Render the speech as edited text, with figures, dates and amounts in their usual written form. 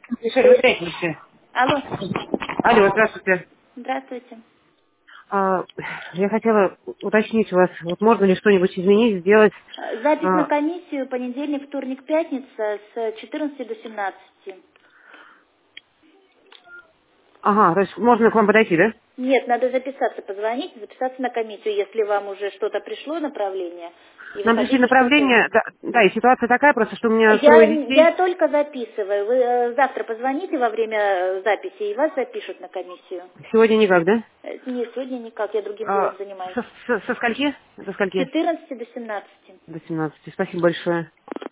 Решили в пятницу. Алло. Алло, здравствуйте. Здравствуйте. А, я хотела уточнить у вас, вот можно ли что-нибудь изменить, сделать? Запись на а, комиссию понедельник, вторник, пятница с 14 до 17. ага, то есть можно к вам подойти, да? Нет, надо записаться, позвонить, записаться на комиссию, если вам уже что-то пришло, направление, и вы Нам пришли хотите что-то направления, узнать. да, да, и ситуация такая просто, что у меня Я, трое я детей. только записываю. Вы завтра позвоните во время записи, и вас запишут на комиссию. Сегодня никак, да? Нет, сегодня никак, я другим делом занимаюсь. Со скольки? До С скольки? 14 до 17. До 17. Спасибо большое.